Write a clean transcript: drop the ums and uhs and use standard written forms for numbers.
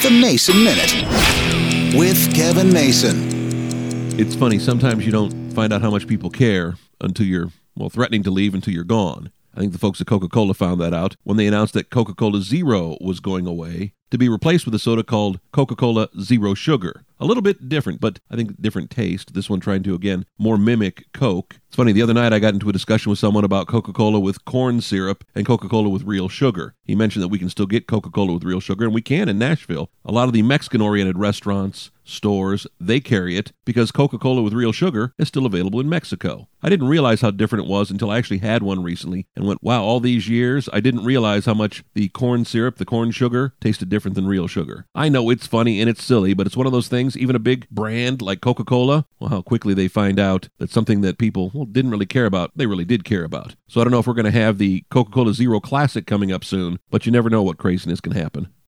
The Mason Minute with Kevin Mason. It's funny, sometimes you don't find out how much people care until you're, threatening to leave until you're gone. I think the folks at Coca-Cola found that out when they announced that Coca-Cola Zero was going away to be replaced with a soda called Coca-Cola Zero Sugar. A little bit different, but I think different taste. This one trying to, again, more mimic Coke. It's funny, the other night I got into a discussion with someone about Coca-Cola with corn syrup and Coca-Cola with real sugar. He mentioned that we can still get Coca-Cola with real sugar, and we can in Nashville. A lot of the Mexican-oriented restaurants, stores, they carry it because Coca-Cola with real sugar is still available in Mexico. I didn't realize how different it was until I actually had one recently and went, wow, all these years, I didn't realize how much the corn syrup, the corn sugar, tasted different than real sugar. I know it's funny and it's silly, but it's one of those things, even a big brand like Coca-Cola, how quickly they find out that something that people didn't really care about, they really did care about. So I don't know if we're going to have the Coca-Cola Zero Classic coming up soon, but you never know what craziness can happen.